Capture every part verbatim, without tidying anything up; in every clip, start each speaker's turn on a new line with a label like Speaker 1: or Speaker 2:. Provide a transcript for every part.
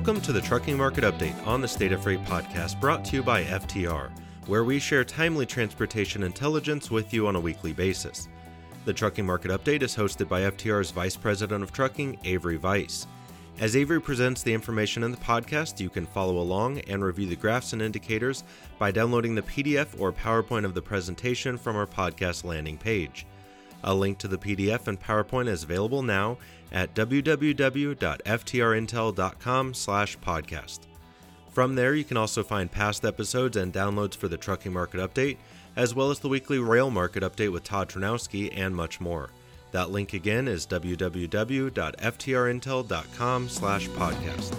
Speaker 1: Welcome to the Trucking Market Update on the State of Freight podcast, brought to you by F T R, where we share timely transportation intelligence with you on a weekly basis. The Trucking Market Update is hosted by F T R's Vice President of Trucking, Avery Weiss. As Avery presents the information in the podcast, you can follow along and review the graphs and indicators by downloading the P D F or PowerPoint of the presentation from our podcast landing page. A link to the P D F and PowerPoint is available now at w w w dot f t r intel dot com slash podcast. From there, you can also find past episodes and downloads for the Trucking Market Update, as well as the weekly Rail Market Update with Todd Ternowski and much more. That link again is w w w dot f t r intel dot com slash podcast.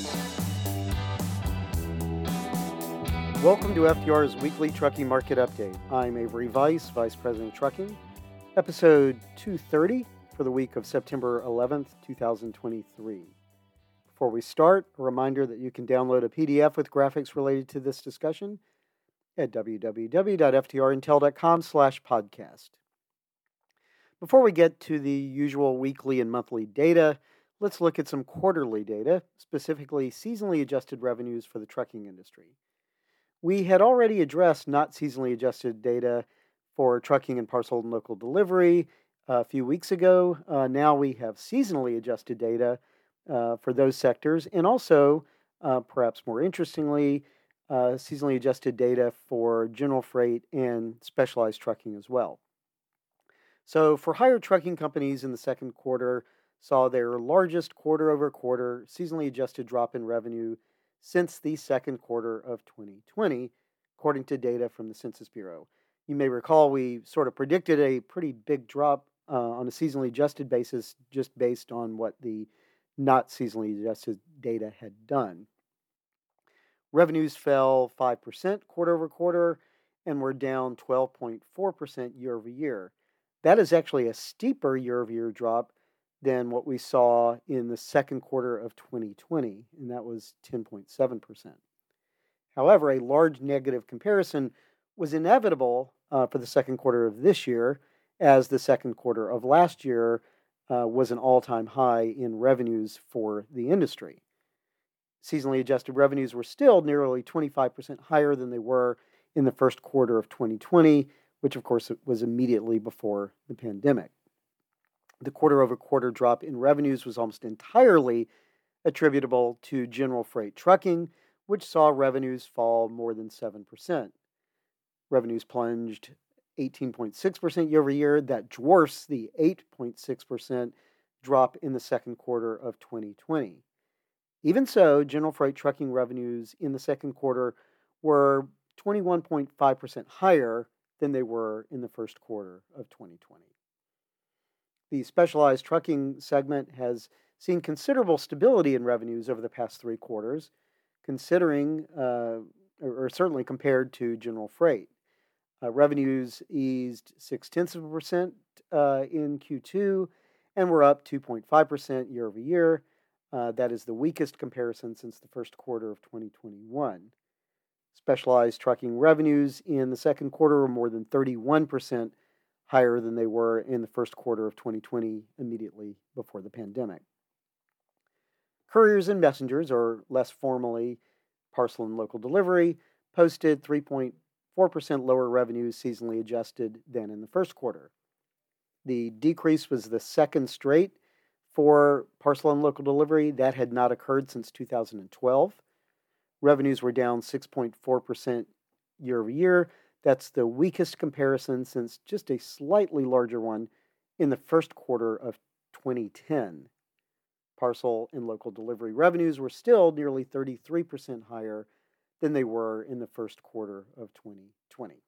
Speaker 2: Welcome to F T R's weekly Trucking Market Update. I'm Avery Weiss, Vice President of Trucking, episode two thirty for the week of September eleventh, twenty twenty-three. Before we start, a reminder that you can download a P D F with graphics related to this discussion at w w w dot f t r intel dot com slash podcast. Before we get to the usual weekly and monthly data, let's look at some quarterly data, specifically seasonally adjusted revenues for the trucking industry. We had already addressed not seasonally adjusted data for trucking and parcel and local delivery a few weeks ago. Uh, now we have seasonally adjusted data uh, for those sectors, and also, uh, perhaps more interestingly, uh, seasonally adjusted data for general freight and specialized trucking as well. So for hire trucking companies in the second quarter, saw their largest quarter-over-quarter seasonally adjusted drop in revenue since the second quarter of twenty twenty, according to data from the Census Bureau. You may recall we sort of predicted a pretty big drop uh, on a seasonally adjusted basis just based on what the not seasonally adjusted data had done. Revenues fell five percent quarter-over-quarter and were down twelve point four percent year-over-year. That is actually a steeper year-over-year drop than what we saw in the second quarter of twenty twenty, and that was ten point seven percent. However, a large negative comparison was inevitable uh, for the second quarter of this year, as the second quarter of last year uh, was an all-time high in revenues for the industry. Seasonally adjusted revenues were still nearly twenty-five percent higher than they were in the first quarter of twenty twenty, which of course was immediately before the pandemic. The quarter-over-quarter drop in revenues was almost entirely attributable to general freight trucking, which saw revenues fall more than seven percent. Revenues plunged eighteen point six percent year-over-year. That dwarfs the eight point six percent drop in the second quarter of twenty twenty. Even so, general freight trucking revenues in the second quarter were twenty-one point five percent higher than they were in the first quarter of twenty twenty. The specialized trucking segment has seen considerable stability in revenues over the past three quarters, considering, uh, or, or certainly compared to general freight. Uh, revenues eased six-tenths of a percent uh, in Q two and were up two point five percent year over year. Uh, that is the weakest comparison since the first quarter of twenty twenty-one. Specialized trucking revenues in the second quarter were more than thirty-one percent higher than they were in the first quarter of twenty twenty, immediately before the pandemic. Couriers and messengers, or less formally parcel and local delivery, posted three point four percent lower revenues seasonally adjusted than in the first quarter. The decrease was the second straight for parcel and local delivery. That had not occurred since two thousand twelve. Revenues were down six point four percent year over year. That's the weakest comparison since just a slightly larger one in the first quarter of twenty ten. Parcel and local delivery revenues were still nearly thirty-three percent higher than they were in the first quarter of twenty twenty.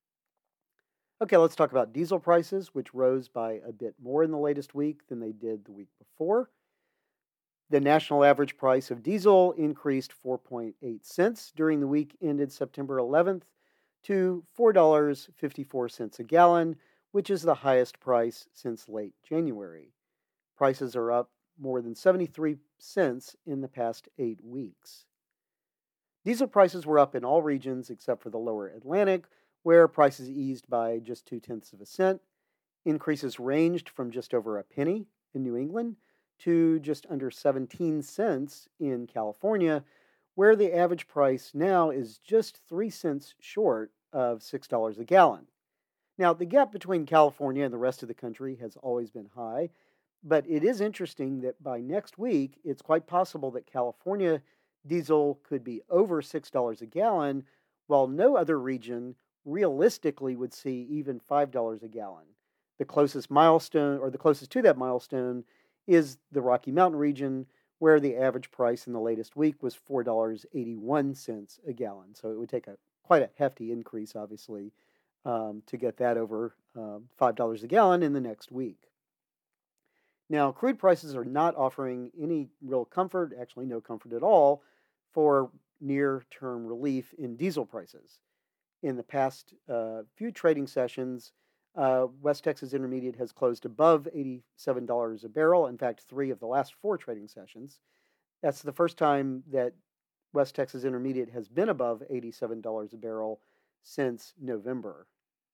Speaker 2: Okay, let's talk about diesel prices, which rose by a bit more in the latest week than they did the week before. The national average price of diesel increased four point eight cents during the week ended September eleventh to four dollars and fifty-four cents a gallon, which is the highest price since late January. Prices are up more than seventy-three cents in the past eight weeks. Diesel prices were up in all regions except for the lower Atlantic, where prices eased by just two-tenths of a cent. Increases ranged from just over a penny in New England to just under seventeen cents in California, where the average price now is just three cents short of six dollars a gallon. Now, the gap between California and the rest of the country has always been high, but it is interesting that by next week, it's quite possible that California diesel could be over six dollars a gallon, while no other region realistically would see even five dollars a gallon. The closest milestone, or the closest to that milestone, is the Rocky Mountain region, where the average price in the latest week was four dollars and eighty-one cents a gallon. So it would take a quite a hefty increase, obviously, um, to get that over um, five dollars a gallon in the next week. Now, crude prices are not offering any real comfort, actually no comfort at all, for near-term relief in diesel prices. In the past uh, few trading sessions, uh, West Texas Intermediate has closed above eighty-seven dollars a barrel. In fact, three of the last four trading sessions. That's the first time that West Texas Intermediate has been above eighty-seven dollars a barrel since November.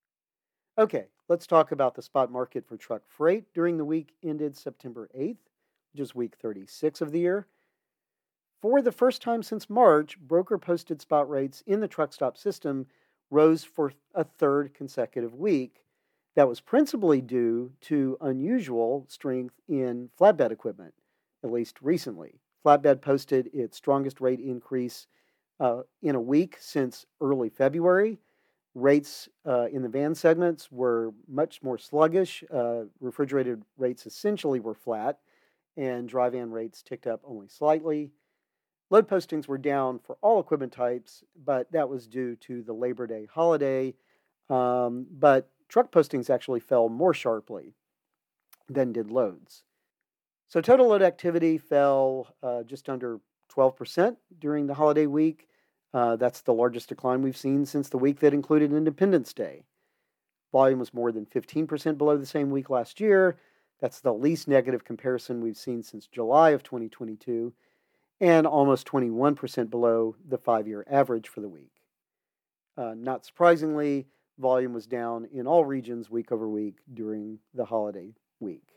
Speaker 2: Okay, let's talk about the spot market for truck freight during the week ended September eighth, which is week thirty-six of the year. For the first time since March, broker-posted spot rates in the truck stop system rose for a third consecutive week. That was principally due to unusual strength in flatbed equipment, at least recently. Flatbed posted its strongest rate increase uh, in a week since early February. Rates uh, in the van segments were much more sluggish. Uh, refrigerated rates essentially were flat, and dry van rates ticked up only slightly. Load postings were down for all equipment types, but that was due to the Labor Day holiday. Um, but truck postings actually fell more sharply than did loads. So total load activity fell uh, just under twelve percent during the holiday week. Uh, that's the largest decline we've seen since the week that included Independence Day. Volume was more than fifteen percent below the same week last year. That's the least negative comparison we've seen since July of twenty twenty-two, and almost twenty-one percent below the five-year average for the week. Uh, not surprisingly, volume was down in all regions week over week during the holiday week.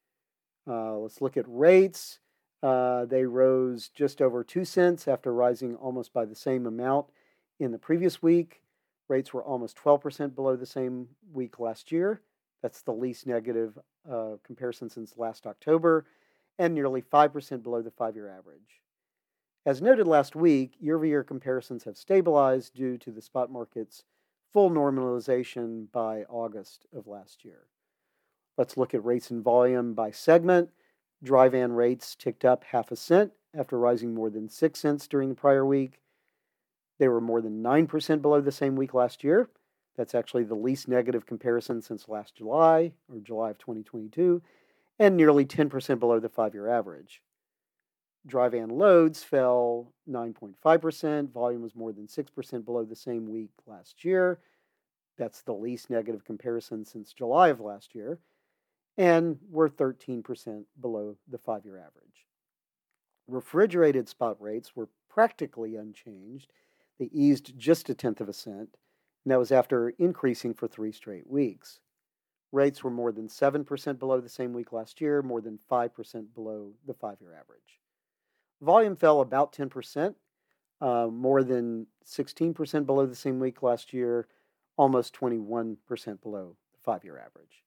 Speaker 2: Uh, let's look at rates. Uh, they rose just over two cents after rising almost by the same amount in the previous week. Rates were almost twelve percent below the same week last year. That's the least negative uh, comparison since last October, and nearly five percent below the five-year average. As noted last week, year-over-year comparisons have stabilized due to the spot market's full normalization by August of last year. Let's look at rates and volume by segment. Dry van rates ticked up half a cent after rising more than six cents during the prior week. They were more than nine percent below the same week last year. That's actually the least negative comparison since last July, or July of twenty twenty-two, and nearly ten percent below the five-year average. Dry van loads fell nine point five percent. Volume was more than six percent below the same week last year. That's the least negative comparison since July of last year, and were thirteen percent below the five-year average. Refrigerated spot rates were practically unchanged. They eased just a tenth of a cent, and that was after increasing for three straight weeks. Rates were more than seven percent below the same week last year, more than five percent below the five-year average. Volume fell about ten percent, uh, more than sixteen percent below the same week last year, almost twenty-one percent below the five-year average.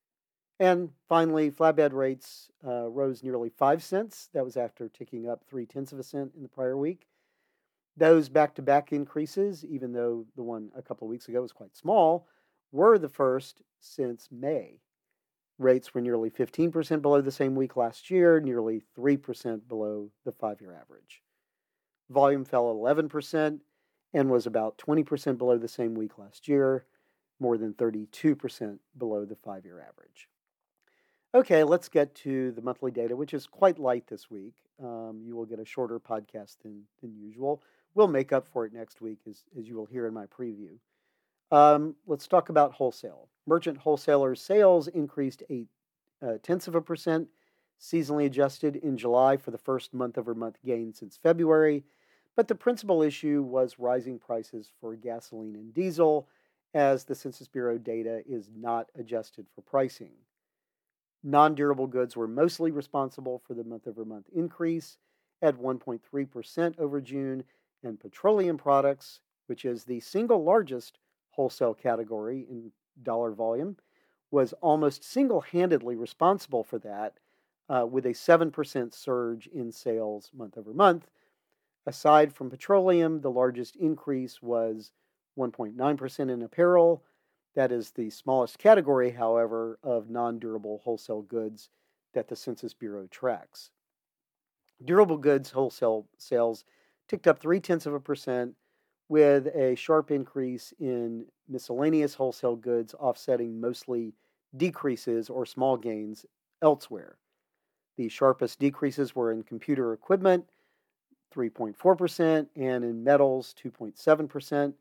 Speaker 2: And finally, flatbed rates uh, rose nearly five cents. That was after ticking up three-tenths of a cent in the prior week. Those back-to-back increases, even though the one a couple of weeks ago was quite small, were the first since May. Rates were nearly fifteen percent below the same week last year, nearly three percent below the five-year average. Volume fell eleven percent and was about twenty percent below the same week last year, more than thirty-two percent below the five-year average. Okay, let's get to the monthly data, which is quite light this week. Um, you will get a shorter podcast than, than usual. We'll make up for it next week, as, as you will hear in my preview. Um, let's talk about wholesale. Merchant wholesalers' sales increased eight uh, tenths of a percent, seasonally adjusted in July for the first month-over-month gain since February. But the principal issue was rising prices for gasoline and diesel, as the Census Bureau data is not adjusted for pricing. Non-durable goods were mostly responsible for the month-over-month increase at one point three percent over June, and petroleum products, which is the single largest wholesale category in dollar volume, was almost single-handedly responsible for that, uh, with a seven percent surge in sales month over month. Aside from petroleum, the largest increase was one point nine percent in apparel. That is the smallest category, however, of non-durable wholesale goods that the Census Bureau tracks. Durable goods wholesale sales ticked up three-tenths of a percent, with a sharp increase in miscellaneous wholesale goods offsetting mostly decreases or small gains elsewhere. The sharpest decreases were in computer equipment, three point four percent, and in metals, two point seven percent.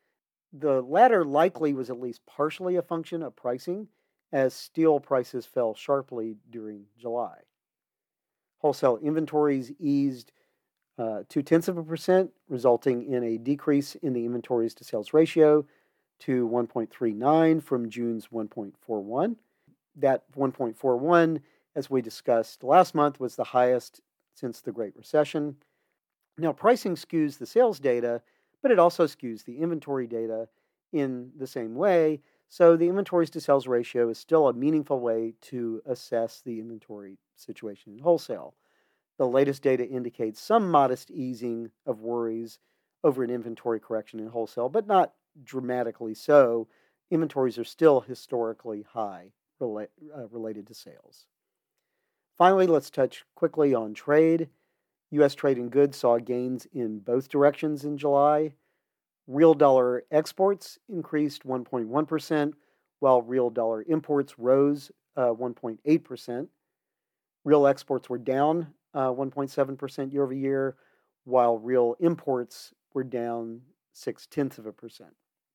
Speaker 2: The latter likely was at least partially a function of pricing, as steel prices fell sharply during July. Wholesale inventories eased uh, two-tenths of a percent, resulting in a decrease in the inventories to sales ratio to one point three nine from June's one point four one. That one point four one, as we discussed last month, was the highest since the Great Recession. Now, pricing skews the sales data, but it also skews the inventory data in the same way, so the inventories to sales ratio is still a meaningful way to assess the inventory situation in wholesale. The latest data indicates some modest easing of worries over an inventory correction in wholesale, but not dramatically so. Inventories are still historically high rela- uh, related to sales. Finally, let's touch quickly on trade. U S trade in goods saw gains in both directions in July. Real dollar exports increased one point one percent, while real dollar imports rose uh, one point eight percent. Real exports were down uh, one point seven percent year over year, while real imports were down six-tenths of a percent.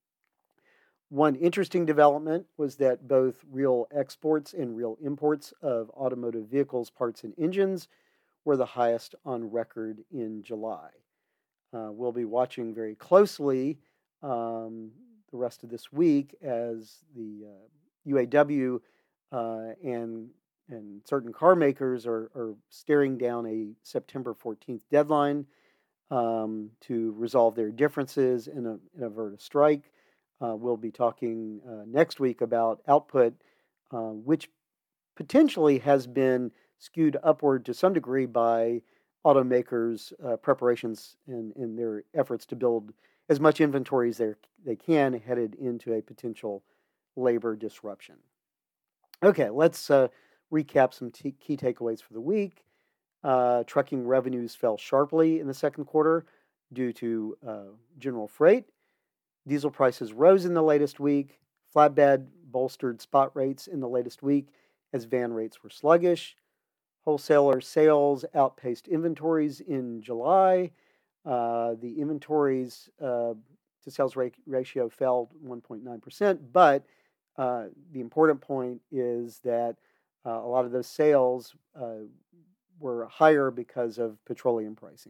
Speaker 2: One interesting development was that both real exports and real imports of automotive vehicles, parts, and engines were the highest on record in July. Uh, we'll be watching very closely um, the rest of this week as the uh, U A W uh, and, and certain car makers are, are staring down a September fourteenth deadline um, to resolve their differences and, a, and avert a strike. Uh, we'll be talking uh, next week about output, uh, which potentially has been skewed upward to some degree by automakers' uh, preparations and, and their efforts to build as much inventory as they can headed into a potential labor disruption. Okay, let's uh, recap some t- key takeaways for the week. Uh, trucking revenues fell sharply in the second quarter due to uh, general freight. Diesel prices rose in the latest week. Flatbed bolstered spot rates in the latest week as van rates were sluggish. Wholesaler sales outpaced inventories in July. Uh, the inventories uh, to sales rate ratio fell one point nine percent, but uh, the important point is that uh, a lot of those sales uh, were higher because of petroleum pricing.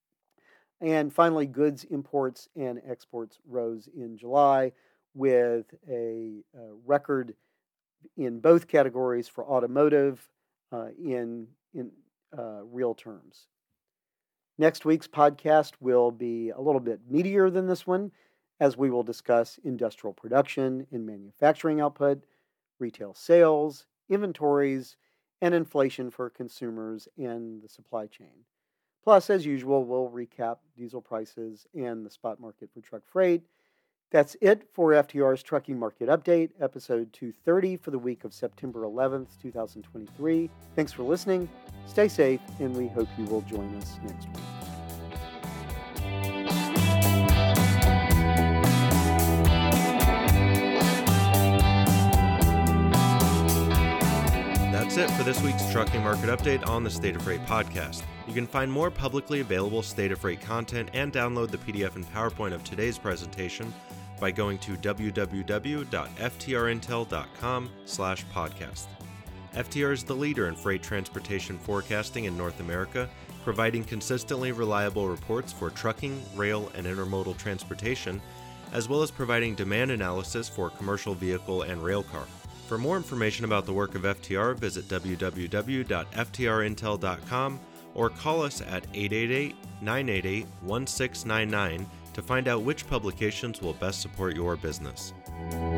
Speaker 2: And finally, goods imports and exports rose in July with a, a record in both categories for automotive uh, in, in uh, real terms. Next week's podcast will be a little bit meatier than this one, as we will discuss industrial production and manufacturing output, retail sales, inventories, and inflation for consumers and the supply chain. Plus, as usual, we'll recap diesel prices and the spot market for truck freight. That's it for F T R's Trucking Market Update, episode two thirty for the week of September eleventh, twenty twenty-three. Thanks for listening. Stay safe, and we hope you will join us next week.
Speaker 1: That's it for this week's Trucking Market Update on the State of Freight podcast. You can find more publicly available State of Freight content and download the P D F and PowerPoint of today's presentation by going to w w w dot f t r intel dot com slash podcast. F T R is the leader in freight transportation forecasting in North America, providing consistently reliable reports for trucking, rail, and intermodal transportation, as well as providing demand analysis for commercial vehicle and rail car. For more information about the work of F T R, visit w w w dot f t r intel dot com or call us at eight eight eight, nine eight eight, one six nine nine to find out which publications will best support your business.